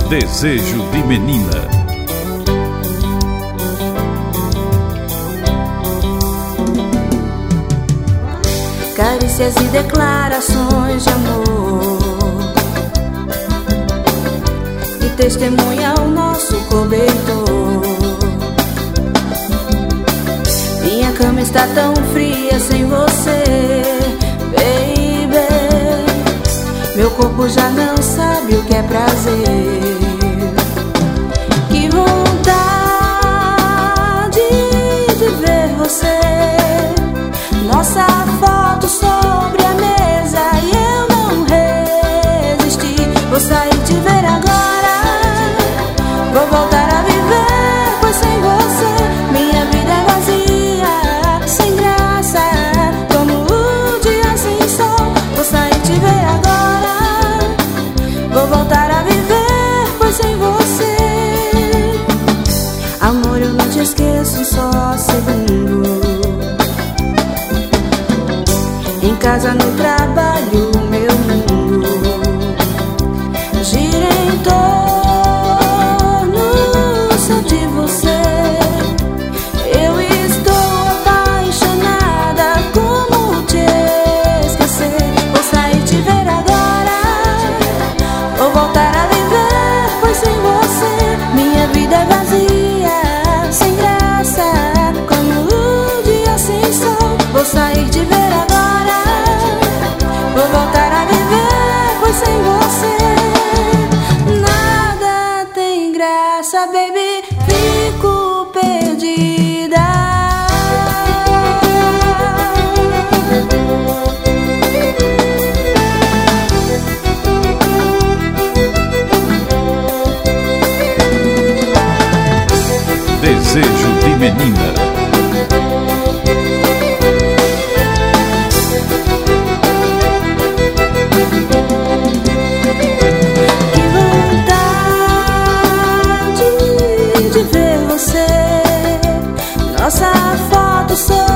Desejo de menina. Carícias e declarações de amor, e testemunha o nosso cobertor. Minha cama está tão fria sem você, baby. Meu corpo já não sabe o que é prazer. Que vontade de ver você, nossa foto sobre a mesa, e eu não resisti. Vou sair te ver agora, vou voltar a viver, pois sem você minha vida é vazia, sem graça, como o dia sem sol. Vou sair te ver agora, vou voltar a viver, pois sem você, amor, eu não te esqueço um só segundo. Em casa, no trabalho, meu mundo gira em torno só de você. Eu estou apaixonada, como te esquecer? Vou sair te ver agora, vou voltar a viver, pois sem você minha vida é vazia, sem graça, como o dia sem sol. Vou sair te ver agora, vou voltar a viver, pois sem você nada tem graça, baby, fico perdida. Desejo de menina. De ver você, nossa foto sobre